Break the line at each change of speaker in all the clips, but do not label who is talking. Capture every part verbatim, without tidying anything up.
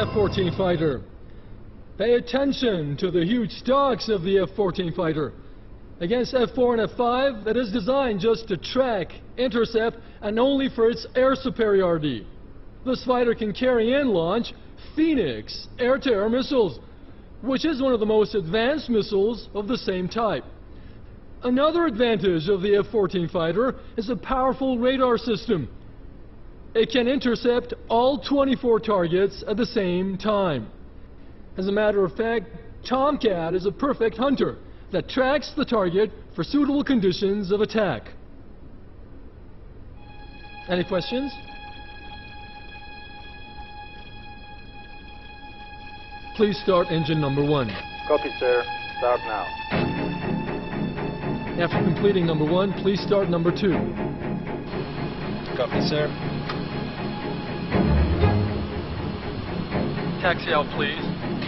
F fourteen fighter. Pay attention to the huge stocks of the F fourteen fighter. Against F four and F five, that is designed just to track, intercept, and only for its air superiority. This fighter can carry and launch Phoenix air-to-air missiles, which is one of the most advanced missiles of the same type. Another advantage of the F fourteen fighter is a powerful radar system. It can intercept all twenty-four targets at the same time. As a matter of fact, Tomcat is a perfect hunter that tracks the target for suitable conditions of attack. Any questions? Please start engine number one.
Copy, sir. Start now.
After completing number one, please start number two.
Copy, sir.
Taxi out, please.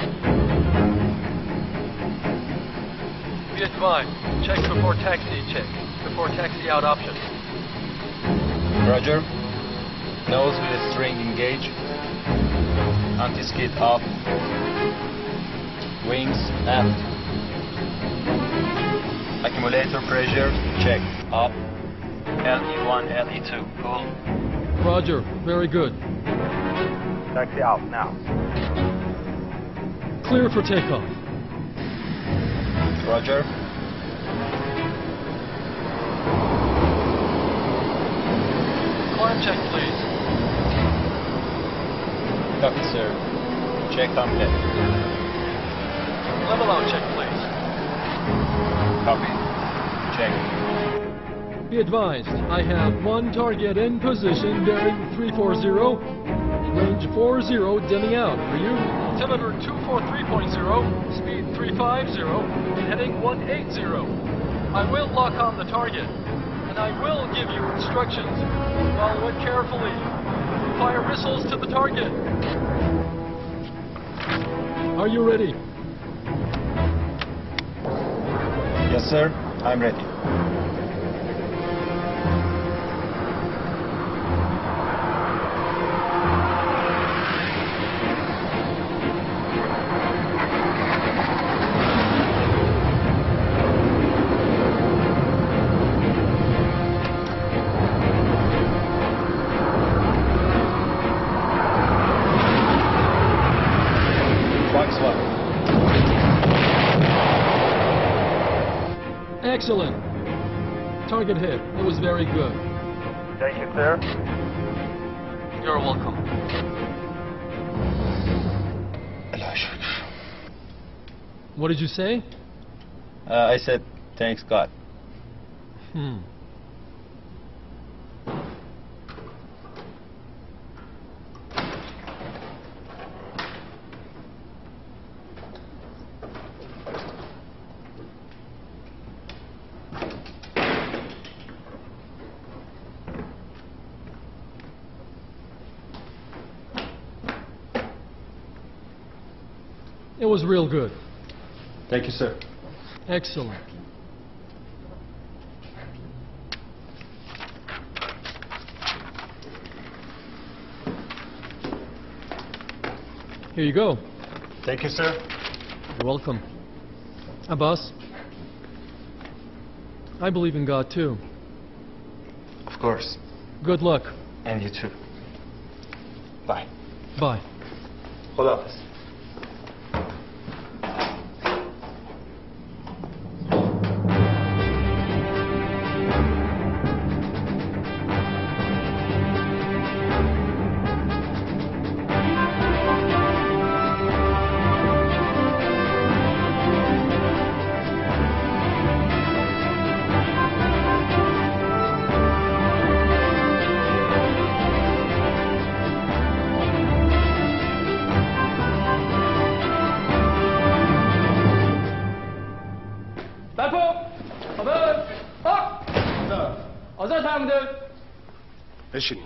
Be advised, check before taxi check, before taxi out option.
Roger. Nose with string engage. Anti-skid off. Wings aft. Accumulator pressure check. Up. L E one, L E two. Cool.
Roger. Very good.
Taxi out now.
Clear for takeoff.
Roger.
Climb check, please.
Copy, sir. Check Tomcat.
Level out check, please.
Copy. Check.
Be advised, I have one target in position, bearing three four zero, range four zero, dimming out. For you, altimeter two four three point zero, speed three five zero, and heading one eight zero. I will lock on the target, and I will give you instructions. Follow it carefully. Fire missiles to the target. Are you ready?
Yes, sir. I'm ready.
Excellent. Target hit. It was very good.
Thank you, sir.
You're welcome. What did you say?
Uh, I said, thanks God.
Hmm. It was real good.
Thank you, sir.
Excellent. Here you go.
Thank you, sir.
You're welcome. Abbas, I believe in God too.
Of course.
Good luck.
And you too. Bye.
Bye.
Khuda Hafiz.
بشینید.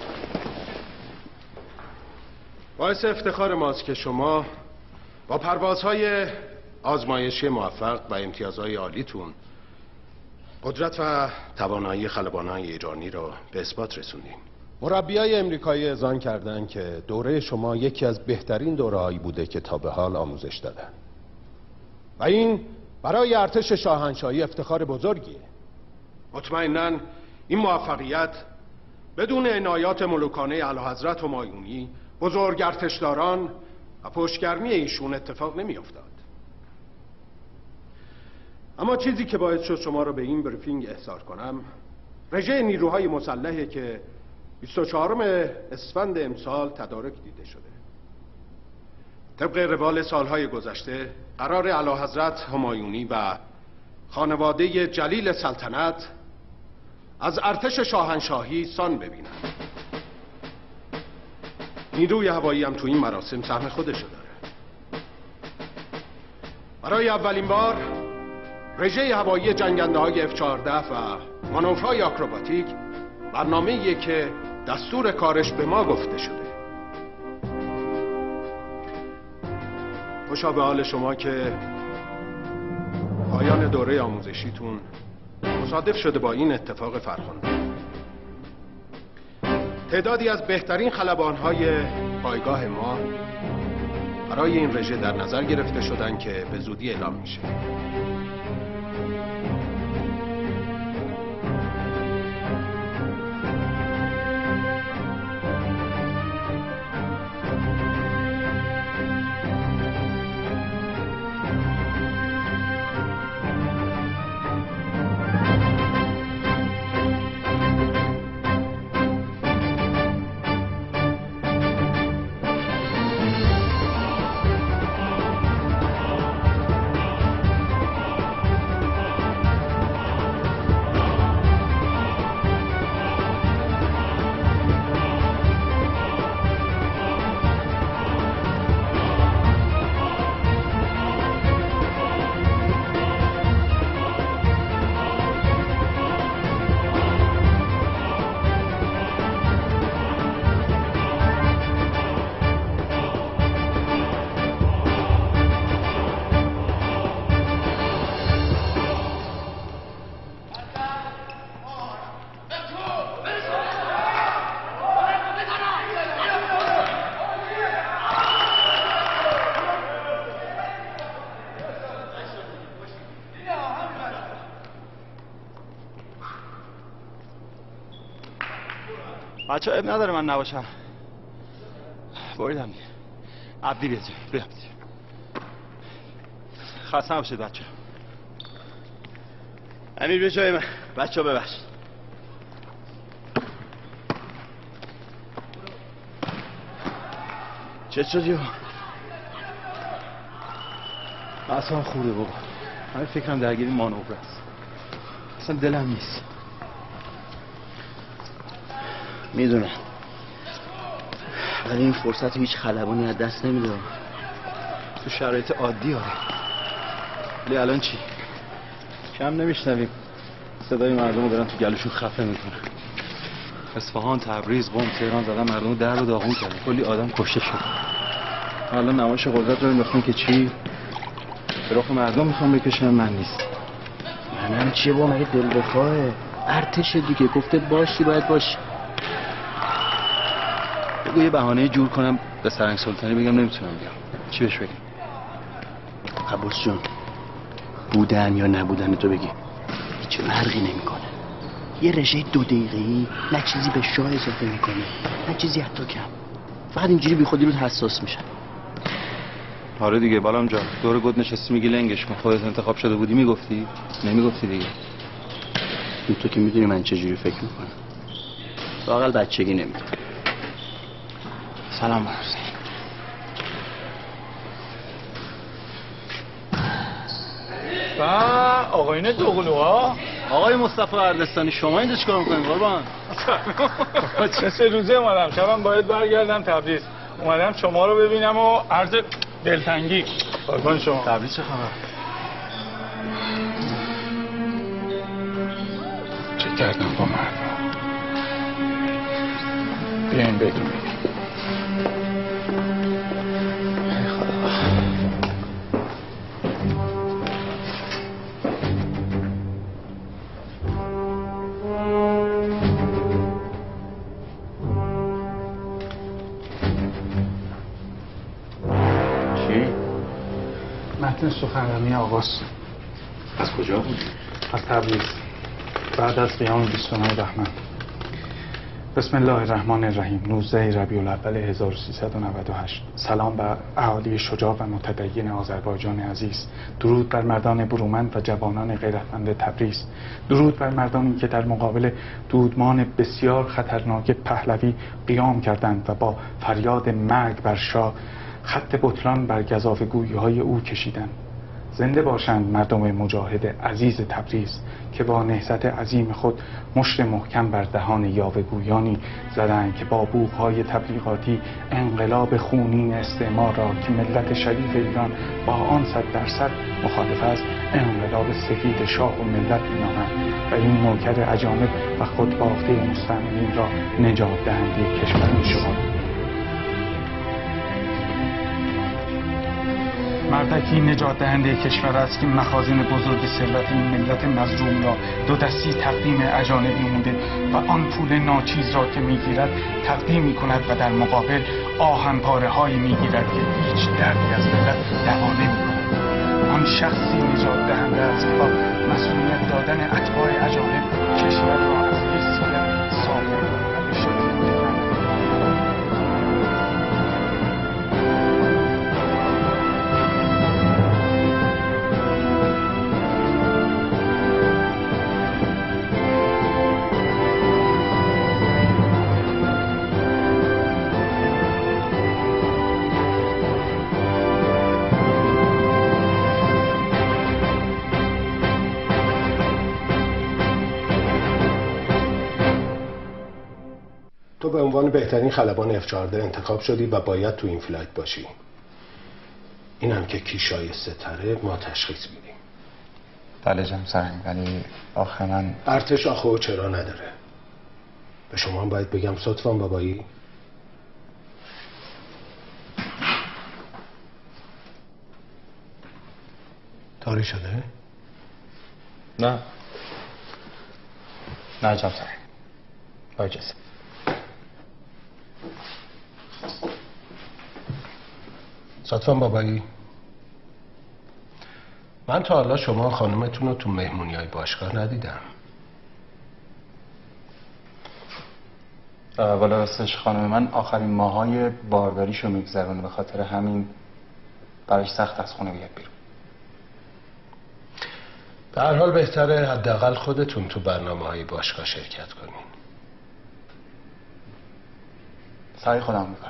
باعث افتخار ماست که شما با پروازهای آزمایشی موفق و امتیازهای عالیتون قدرت و توانایی خلبانان ایرانی را به اثبات رسوندین. مربیای امریکایی اذعان کردند که دوره شما یکی از بهترین دوره‌هایی بوده که تا به حال آموزش دادن و این برای ارتش شاهنشاهی افتخار بزرگیه. مطمئناً این موفقیت بدون عنایات ملوکانه اعلیحضرت همایونی، بزرگ ارتشداران و پشتگرمی ایشون اتفاق نمی افتاد. اما چیزی که باعث شد شما را به این بریفینگ احضار کنم رژه نیروهای مسلحه که بیست و چهارم اسفند امسال تدارک دیده شده. طبق روال سالهای گذشته قرار اعلیحضرت همایونی و خانواده جلیل سلطنت از ارتش شاهنشاهی سان ببینن. نیروی هوایی هم تو این مراسم سهم خودشو داره. برای اولین بار رژه هوایی جنگنده های اف چهارده و مانورهای آکروباتیک برنامه‌ایه که دستور کارش به ما گفته شده. خوشا به حال شما که پایان دوره آموزشیتون مصادف شده با این اتفاق فرخنده. تعدادی از بهترین خلبان‌های پایگاه ما برای این رژه در نظر گرفته شدن که به زودی اعلام میشه.
بچه اب نداره من نباشم. باریدم دیگه. عبدی بیاد بیاد. خسته نباشید بچه. امیر به جای من. بچه ها ببخشید. چه شدی؟ اصلا خوبه بابا. من فکرم درگیری مانور است. اصلا دلم نیست. میدونم ولی این فرصت هیچ خلبانی از دست نمیده. تو شرایط عادی آره، ولی الان چی؟ کم نمیشنویم صدای مردم رو دارن تو گلوشون خفه میکنن. اصفهان، تبریز، قم، تهران زدن مردم رو در رو داغون کردن. کلی آدم کشته شد. الان نمایش قدرت رو میخوان که چی؟ به رخ مردم میخوان بکشن. من نیست. منم چیه با مگه دل بخواه؟ ارتش دیگه گفته باشی باید باشی. بگو یه بهانه جور کنم به سرنگ سلطانی بگم نمیتونم بیام. چی بهش بگم؟ عباس جون بودن یا نبودن تو بگی هیچ فرقی نمیکنه. یه رژه دو دقیقه‌ای نه چیزی به شاه اضافه میکنه نه چیزی حتی کم. فقط اینجوری بی خودی رو حساس میشن. آره دیگه بالام جان دور گد نشستی میگی لنگش کن. خودت انتخاب شده بودی میگفتی؟ نمیگفتی دیگه. این تو که میدونی من چجوری فکر میکنم. واقعا بچگی نمیدونم. سلام مرسی.
با آقایون دوقلوها.
آقای مصطفی اردستانی شما اینجا چیکار میکنین قربان؟
چه سه روزه اومدم. شبم باید برگردم تبریز. اومدم شما رو ببینم و عرض دلتنگی. قربان شما.
تبریز چه خبر؟
چه کردم با مردم؟ بیاین بدون. متن سخنرانی آغاز.
از کجا بود؟
از تبریز بعد از قیام بیست و نه بهمن. بسم الله الرحمن الرحیم. نوزده ربیع الاول هزار و سیصد و نود و هشت. سلام بر اهالی شجاع و متدین آذربایجان عزیز. درود بر مردان برومند و جوانان غیرتمند تبریز. درود بر مردانی که در مقابل دودمان بسیار خطرناک پهلوی قیام کردند و با فریاد مرگ بر شاه خط بطلان بر گزافه‌گویی‌های او کشیدند. زنده باشند مردم مجاهد عزیز تبریز که با نهضت عظیم خود مشت محکم بر دهان یاوه‌گویانی زدند که با بوق‌های تبلیغاتی انقلاب خونین استعمار را که ملت شریف ایران با آن صد درصد مخالف است انقلاب سفید شاه و ملت می‌نامند و این نوکر اجانب و خودباخته مستعمرین را نجات دهنده کشور می‌شمارند. مردکی نجات دهنده کشور است که مخازن بزرگ ثروت این ملت مظلوم را دو دستی تقدیم اجانب نموده و آن پول ناچیز را که میگیرد تقدیم میکند و در مقابل آهن پاره هایی میگیرد که هیچ دردی از ملت دوا نمیکند. آن شخصی نجات دهنده است که با مسئولیت دادن اتباع اجانب کشور را از حیثیت سالم و بشکل
تو به عنوان بهترین خلبان اف چهارده انتخاب شدی و باید تو این فلایت باشی. اینم که کی شایسته تره ما تشخیص میدیم.
بله جناب سرهنگ، ولی آخه من
ارتش آخه و چرا نداره. به شما هم باید بگم صدفان بابایی. تاری شده؟
نه نه جناب سرهنگ، با اجازه.
صدفان بابایی، من تا حالا شما خانمتون رو تو مهمونی های باشگاه ندیدم.
والا راستش خانم من آخرین ماهای بارداریشو میگذرونه، به خاطر همین براش سخت از خونه بیاد بیرون.
به هر حال بهتره حداقل خودتون تو برنامه های باشگاه شرکت کنین.
سعی خودم میکنم.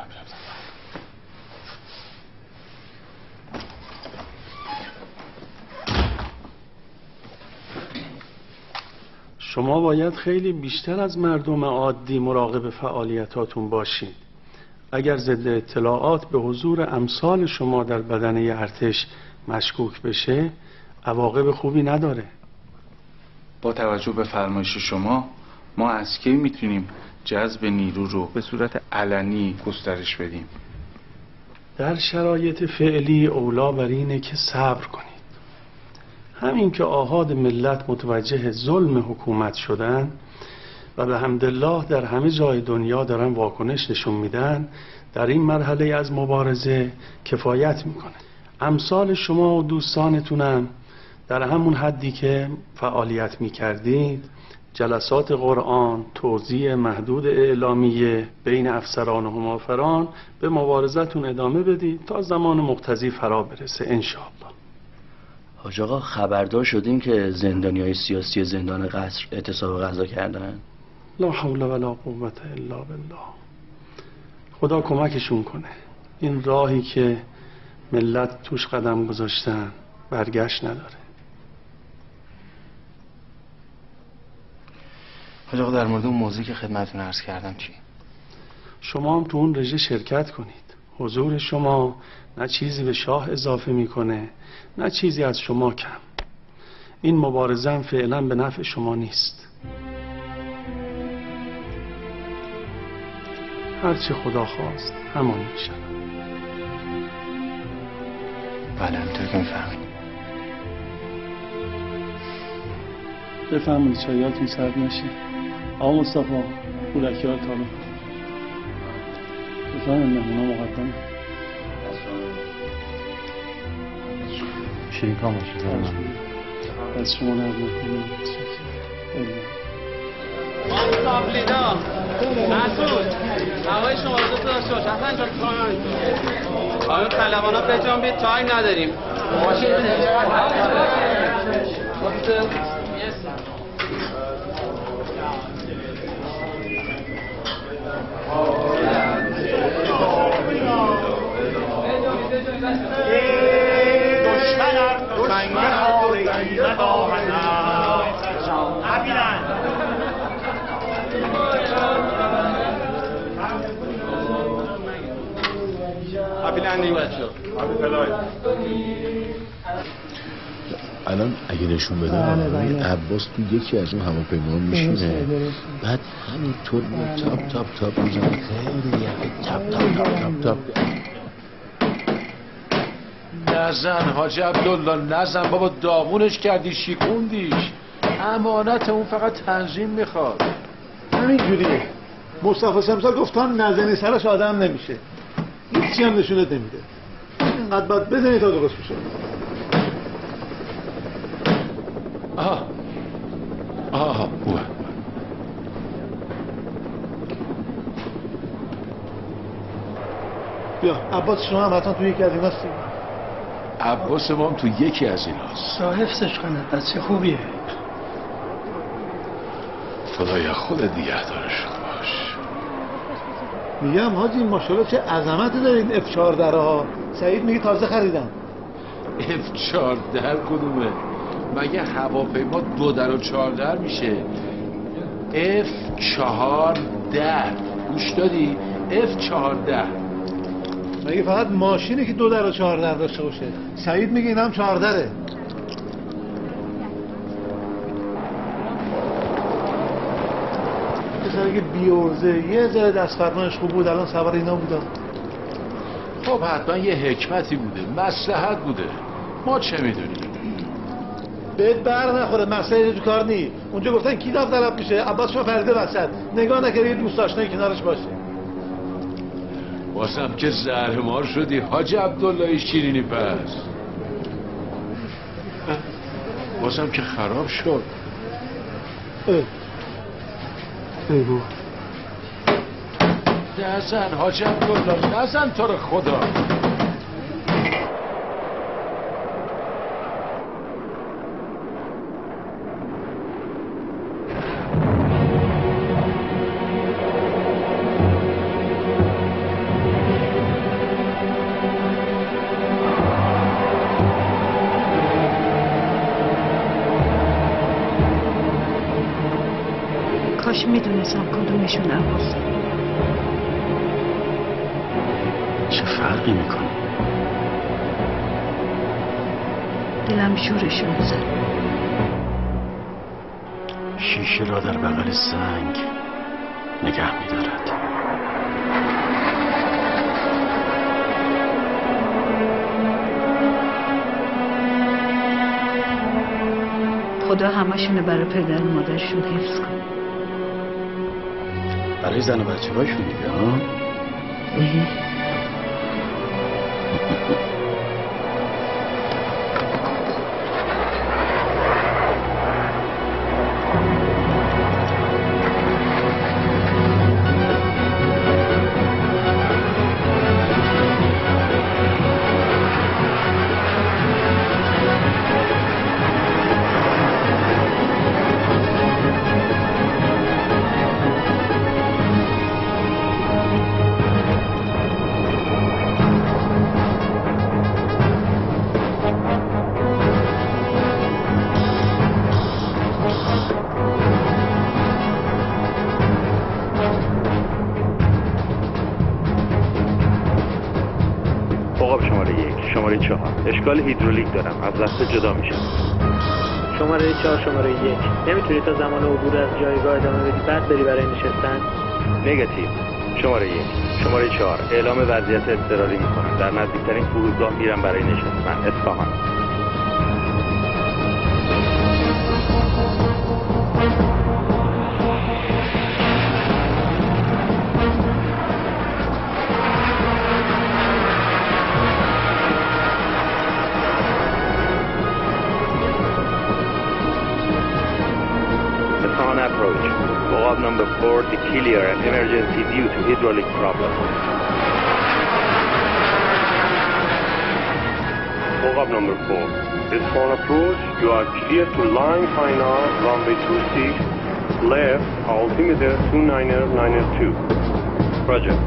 شما باید خیلی بیشتر از مردم عادی مراقب فعالیتاتون باشین. اگر ضد اطلاعات به حضور امثال شما در بدنه ارتش مشکوک بشه عواقب خوبی نداره.
با توجه به فرمایش شما ما از کی میتونیم جذب نیرو رو به صورت علنی گسترش بدیم؟
در شرایط فعلی اولا بر اینه که صبر کنید. همین که آحاد ملت متوجه ظلم حکومت شدن و به حمدالله در همه جای دنیا دارن واکنش نشون میدن، در این مرحله از مبارزه کفایت میکنه. امثال شما و دوستانتونم در همون حدی که فعالیت میکردید جلسات قرآن، توزیع محدود اعلامیه بین افسران و همافران به مبارزتون ادامه بدید تا زمان مقتضی فرا برسه انشاءالله.
حاج آقا خبردار شدین که زندانیای سیاسی زندان قصر اعتصاب غذا کردن؟
لا حول ولا قوة الا بالله. خدا کمکشون کنه. این راهی که ملت توش قدم گذاشتن برگشت نداره.
حاج آقا در مورد اون موضوعی که خدمتتون عرض کردم چی؟
شما هم تو اون رژه شرکت کنید. حضور شما نه چیزی به شاه اضافه میکنه نه چیزی از شما کم. این مبارزه هم فعلا به نفع شما نیست. هرچی خدا خواست همان میشه.
بله همینطور که میفهمید.
بفهمید چایاتون سرد نشه. آقا مصطفی پولکی ها تالو بفهمید مهمونا مقدمه.
شیرینکام باشه.
از شما نرد میکنم.
تابلیدا مسعود هوای شما رو دو داشته باش. حسن جان آقای خلبانا بجنبید تایم نداریم. ماشین
دشمنم دشمن آرگی نداهنم عبیدن
عبیدن بچه
الان اگه نشون بده آقای عباس تو یکی از اون هواپیما میشینه بعد همینطور تاپ تاپ تاپ میزنه خیلی یقه تاپ تاپ تاپ تاپ تاپ
نزن حاج عبدالله نزن بابا، داغونش کردی شیکوندیش. امانت اون فقط تنظیم میخواد.
همین جوریه. مصطفی سمسال گفتن نزنی سرش آدم نمیشه، هیچی هم نشونت نمیده. اینقدر باید بزنی تا درست بشه.
آها آها اوه
بیا عباس شما هم حتما توی یکی از این هستی.
عباس ما هم تو یکی از این هست.
حفظش کنه بچه خوبیه.
خدایا خود دیگه دارش باش.
میگم حاجی ماشاءالله چه عظمتی دارین اف چهارده ها. سعید میگه تازه خریدم.
اف چهارده کدومه؟ مگه هواپیما دو در و چهار در میشه؟ اف چهارده گوش دادی؟ اف چهارده
مگه فقط ماشینی که دو در و چهار در داشته باشه؟ سعید میگه اینم چهار دره. پسر که بیورزه یه ذره دست فرمانش خوب بود الان سوار اینا بودم.
خب حتما یه حکمتی بوده، مصلحت بوده، ما چه میدونیم؟
بهت بر نخوره، مسئله تو کار نی. اونجا گفتن کی داوطلب میشه؟ عباس شما فرده وسط نگاه نکردی یه دوست آشنایی کنارش باشه.
واسم که زهرمار شدی حاج عبدالله شیرینی پس. واسم که خراب شد.
اه. ایگو
نزن حاج عبدالله نزن تو رو خدا.
کاش میدونستم کدومشون عباس.
چه فرقی میکنه؟
دلم شورشون زد.
شیشه را در بغل سنگ نگه میدارد.
خدا همشونو برای پدر و مادرشون حفظ کنه.
برای زن و بچه هاشون دیگه ها؟
اشکال هیدرولیک دارم، از دسته جدا میشم.
شماره چهار شماره یک نمیتونی تا زمان عبور از جایگاه ادامه بدی بعد بری برای نشستن؟
نگاتیو. شماره یک شماره چهار اعلام وضعیت اضطراری میکنم. در نزدیکترین فرودگاه میرم برای نشستن. اصفهان. four declare an emergency due to hydraulic problem. Hookup number four. This phone approach, you are clear to line final runway two six, left, altimeter two nine nine two. Roger.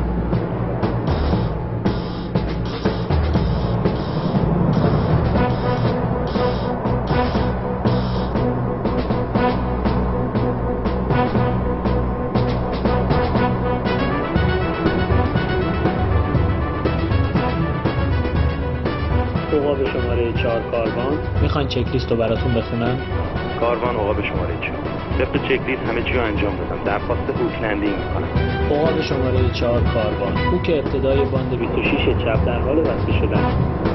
عقاب شماره چهار کاروان، میخواین چک لیست رو براتون بخونم؟
کاروان عقاب شماره چهار. طبق چک لیست همه چی رو انجام دادم. درخواست هوک لندینگ میکنم.
عقاب شماره چهار کاروان، هوک ابتدای باند بیست و شش چپ در حال بسته شدن.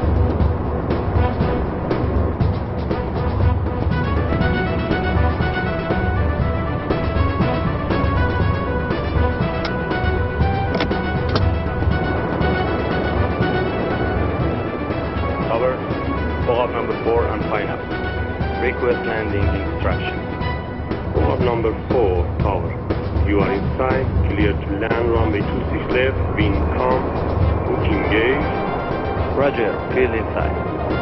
Number four on pineapple. Request landing instruction. Hookup number four, tower. You are inside, clear to land runway two six left, wind calm, hook engage. Roger, field inside.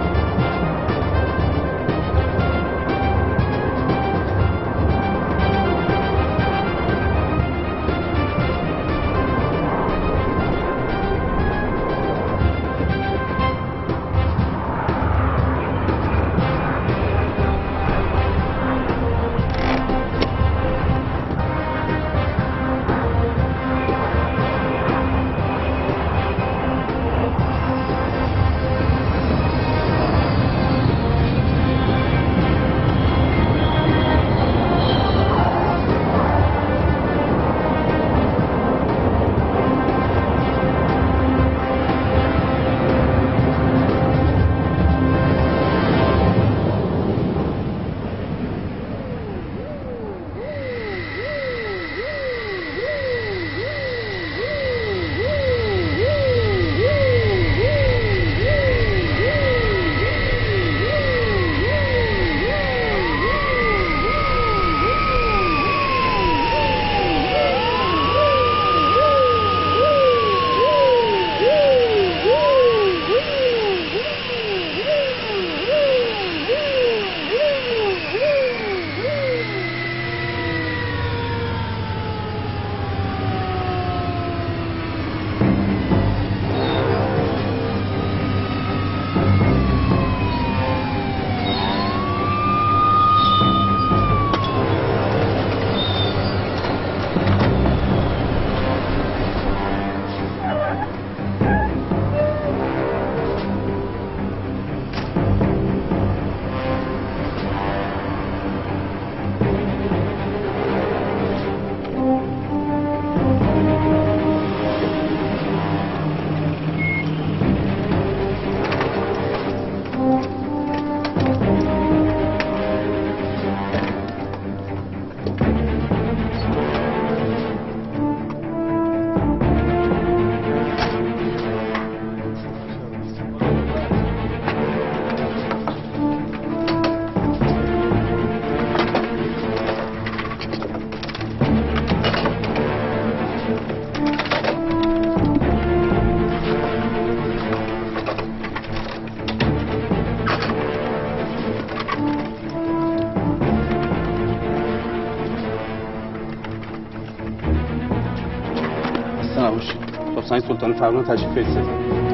سعید سلطان فرمان تشریف فرستید.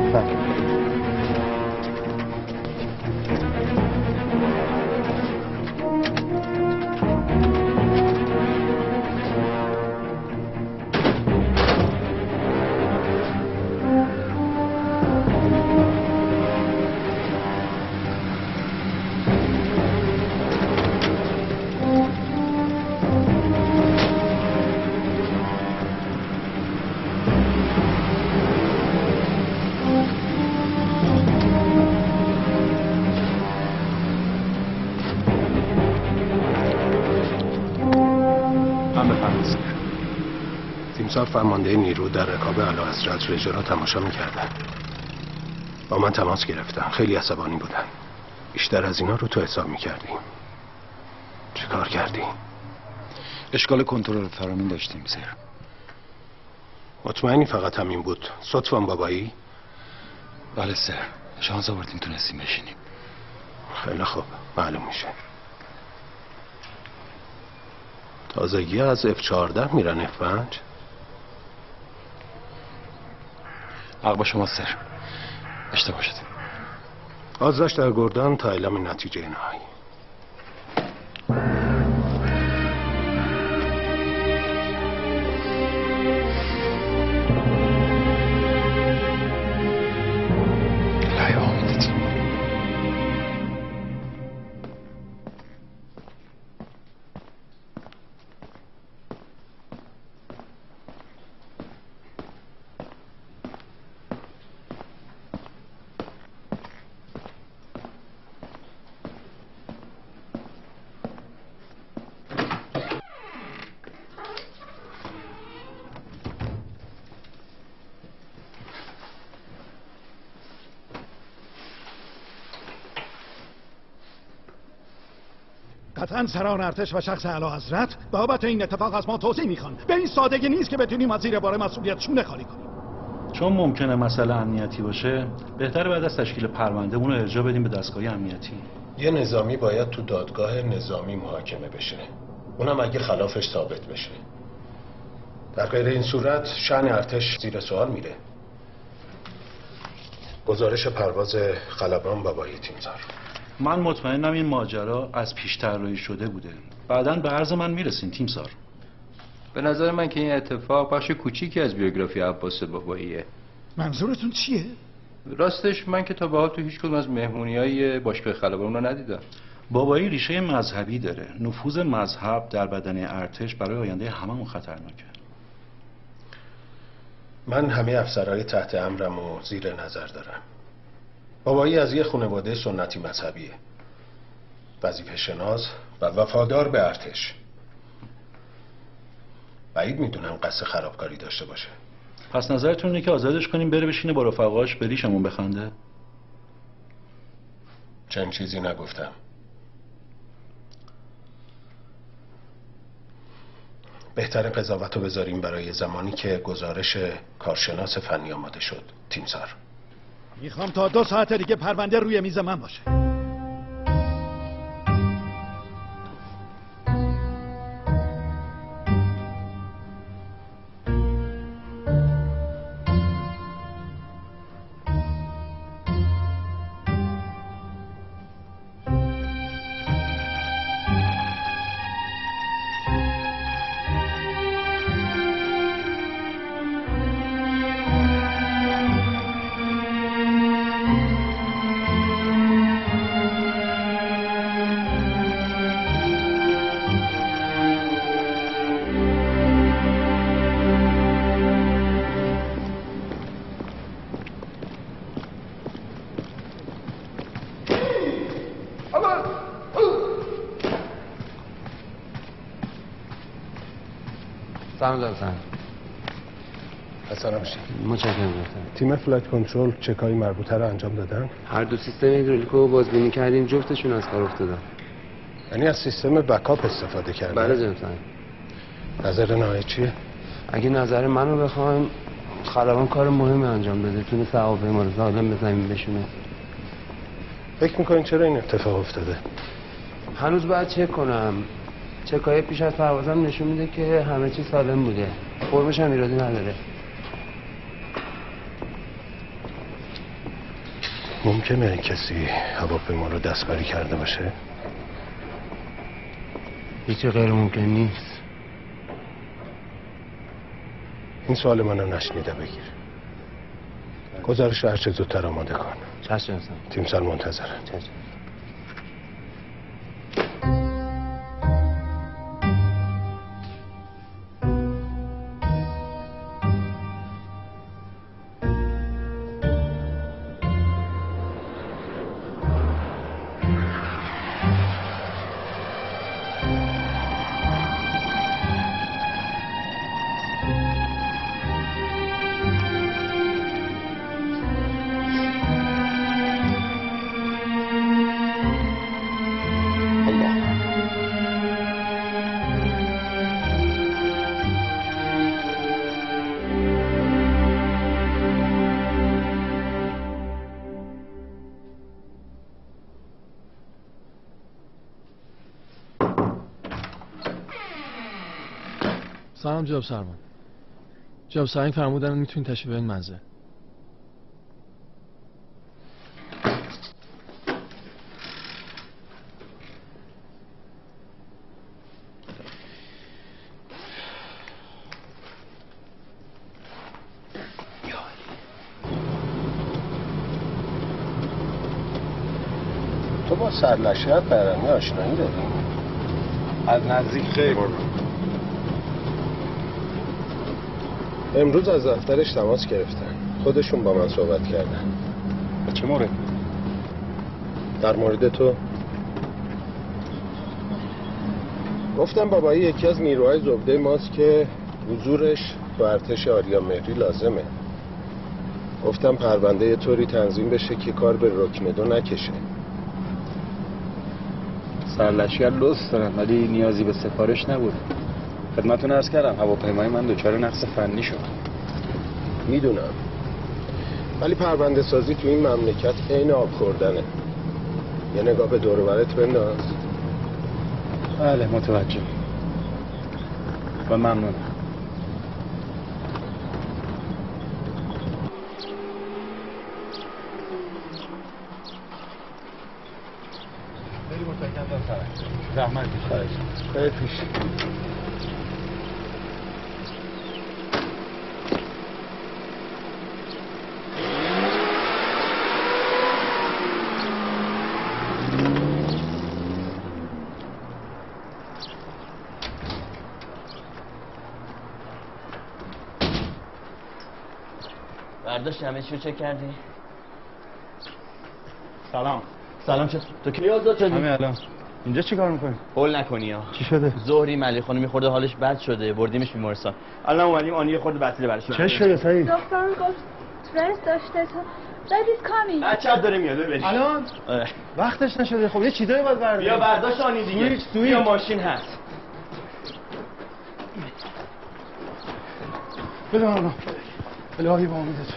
تیمسار فرمانده نیرو در رکاب اعلیحضرت رژه را تماشا می‌کردن. با من تماس گرفتن. خیلی عصبانی بودن. بیشتر از اینا رو تو حساب می‌کردیم. چه کار کردی؟
اشکال کنترل فرامین داشتیم سر.
مطمئنی فقط همین بود؟ صدفان بابایی؟
بله سر، شانس آوردیم تونستیم بشینیم.
خیلی خوب، معلوم میشه. تازگی از اف چهارده میرن اف پنج؟
حق با شما سر، اشتباه شد.
آزش در گردان تا اعلام نتیجه نهایی.
قطعا سران ارتش و شخص اعلی حضرت بابت این اتفاق از ما توضیح میخوان. به این سادگی نیست که بتونیم از زیر بار مسئولیت شونه خالی کنیم.
چون ممکنه مسئله امنیتی باشه، بهتره بعد از تشکیل پرونده اون رو ارجاع بدیم به دستگاه امنیتی.
یه نظامی باید تو دادگاه نظامی محاکمه بشه، اونم اگه خلافش ثابت بشه. در غیر این صورت شأن ارتش زیر سوال میره. گزارش پرواز خلبان بابایی تیمسار.
من مطمئنم این ماجرا از پیش طراحی شده بوده. بعداً به عرض من میرسین تیمسار.
به نظر من که این اتفاق بخش کوچیکی از بیوگرافی عباس باباییه.
منظورتون چیه؟
راستش من که تا به حال تو هیچ کدوم از مهمونی‌های باشگاه خلبان رو ندیدم.
بابایی ریشه مذهبی داره. نفوذ مذهب در بدن ارتش برای آینده هممون خطرناکه.
من همه افسرهای تحت امرم و زیر نظر دارم. بابایی از یه خانواده سنتی مذهبیه، وظیفه شناس و وفادار به ارتش. بعید میدونم قصد خرابکاری داشته باشه.
پس نظرتون اینه که آزادش کنیم بره بشینه با رفقاش به ریشمون بخنده؟
چند چیزی نگفتم. بهتر قضاوت رو بذاریم برای زمانی که گزارش کارشناس فنی آماده شد. تیمسار،
میخوام تا دو ساعت دیگه پرونده روی میز من باشه.
سلام دارستان.
حسنا باشید.
متشکرم دارستان.
تیم فلایت کنترل چکای مربوطه رو انجام دادن؟
هر دو سیستم هیدرولیکو بازبینی کردیم، جفتشون از کار افتادن.
یعنی از سیستم بکاپ استفاده کردن؟
بله دارستان.
نظر نهایی چیه؟
اگه نظر منو بخوایم خلبان کار مهمی انجام بده، تونه هواپیما ما رو سالم به زمین بشونه.
فکر میکنین چرا این اتفاق افتاده؟
هنوز باید چک کنم. چکای پیش از پروازم نشون میده که همه چی سالم بوده. فرمش هم ایرادی نداره.
ممکنه کسی هواپیما رو دستکاری کرده باشه؟
هیچی غیر ممکن نیست.
این سوال منو نشنیده بگیر. گزارش هر چه زودتر آماده کن.
چشم هستم.
تیمسار منتظرم.
چشم.
سلام جناب سروان. جناب سرنگ فرمودن میتونید تشریف بیارین منزل.
تو با سرلشکر برنده آشنایی داری؟
از نزدیک خیلی.
امروز از دفترش تماس گرفتن. خودشون با من صحبت کردن.
چه مورد؟
در مورد تو. گفتم بابایی یکی از نیروهای زبده ماست که حضورش تو ارتش آریا مهری لازمه. گفتم پرونده یه طوری تنظیم بشه که کار به رکن دو نکشه.
سرلشکر لطف دارن ولی نیازی به سفارش نبود. خدمتتون عرض کردم هواپیمای من دچار نقص فنی شد.
میدونم ولی پرونده سازی تو این مملکت عین آب خوردنه. یه نگاه به دور و برت بنداز.
بله متوجه و ممنونم.
خیلی متشکرم جناب سرنگ. زحمت کشید. خیلی پیش.
برداشت همه چی رو چک کردی؟
سلام.
سلام چطور؟ تو کی آزاد شدی؟
همین الان. اینجا چی کار میکنی؟
هول نکنی ها.
چی شده؟
ظهری ملی خانم میخورده حالش بد شده بردیمش بیمارستان. الان اومدیم آنی یه خورده بطیله براش.
چه شده سعید؟
دکتر گفت استرس داشته تو. Baby's coming.
بچه‌ت داره میاد بریم.
الان وقتش نشده. خب یه چیزایی باید برداری.
بیا برداشت آنی دیگه.
سویچ سویچ.
بیا ماشین هست.
بده من. الهی با امیدت.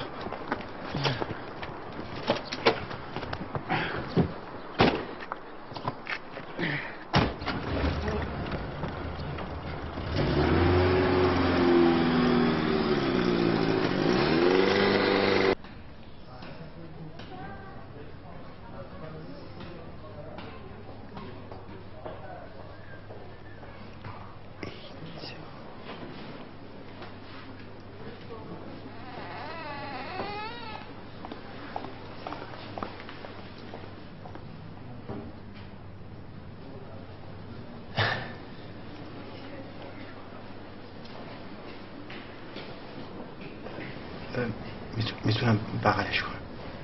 میتونم بغلش کنم.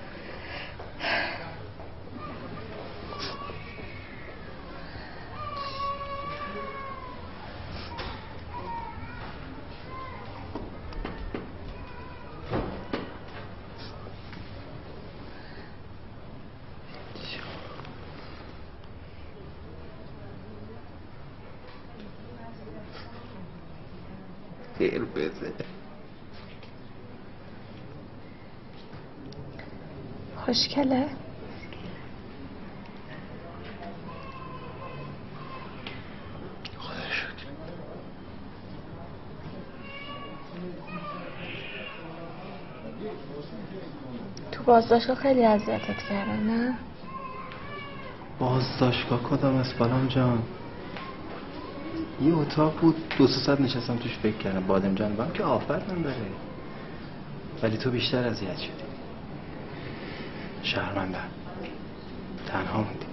خیر بزه
خوشگله؟
خدا شکر.
تو بازداشتگاه خیلی اذیتت کردن نه؟
بازداشتگاه کدام است بلام جان؟ یه اتاق بود دو سه ساعت نشستم توش فکر کردم. بادم جان بام که آفت من داره ولی تو بیشتر اذیت شدی. شرمنده تنها موندی.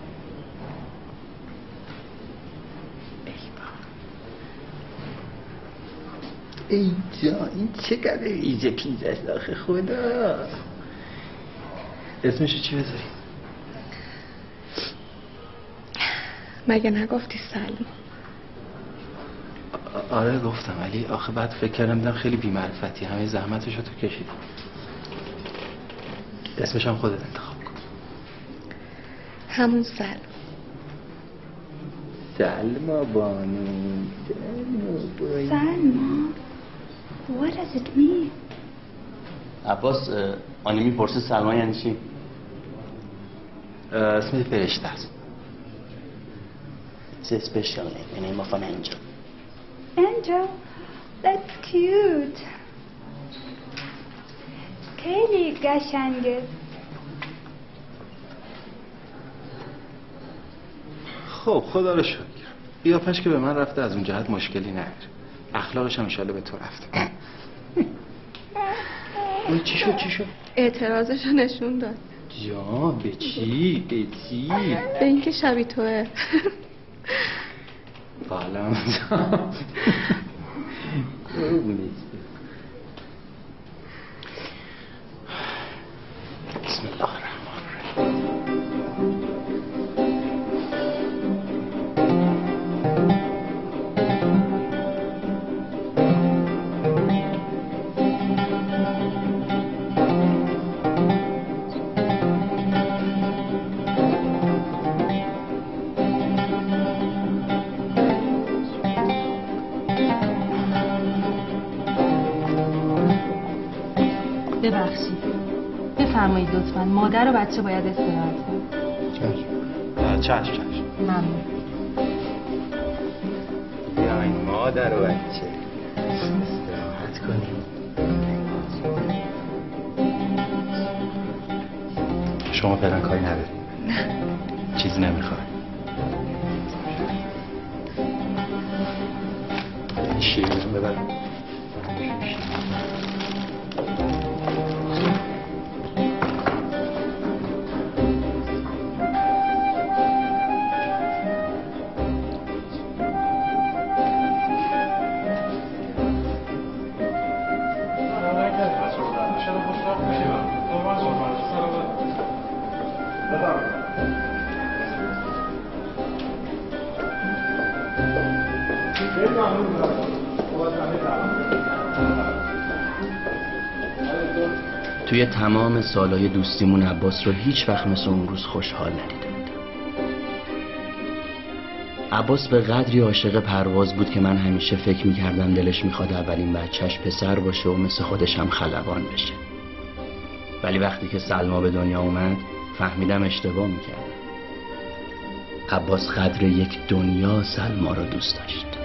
ای جان این چقدر ایجه پیجه است آخه خدا.
اسمشو چی بذاری؟
مگه نگفتی سلم؟
آره گفتم ولی آخه بعد فکر کردم دیدم خیلی بی‌معرفتی. همه زحمتشو تو کشیدی. اسمش هم خودت انتخاب کن.
همون سلم.
سلما بانو.
سلما. What does it mean?
عباس آنی میپرسه سلما یعنی چی؟
اسم فرشته است.
It's a special name, the name of an angel.
Angel? That's cute. خیلی قشنگه.
خب خدا رو شکر. قیافش که به من رفته از اون جهت مشکلی نداره. اخلاقش هم انشالله به تو رفته. چی شد چی شد؟
اعتراضش رو نشون داد.
یا به چی؟ به چی؟
به اینکه شبیه توه.
بالا بسم الله الرحمن الرحیم.
ببخشید بفرمایید لطفا مادر و بچه باید استراحت کنن.
چشم چشم چشم
ممنون.
بیاین مادر و بچه استراحت کنیم. شما فعلا کاری ندارید؟ نه چیزی نمیخواد. شیرین ببرم.
توی تمام سالهای دوستیمون عباس رو هیچ وقت مثل اون روز خوشحال ندیده بودم. عباس به قدری عاشق پرواز بود که من همیشه فکر میکردم دلش میخواد اولین بچهش پسر باشه و مثل خودش هم خلبان بشه. ولی وقتی که سلما به دنیا اومد فهمیدم اشتباه میکردم. عباس قدر یک دنیا سلما رو دوست داشت.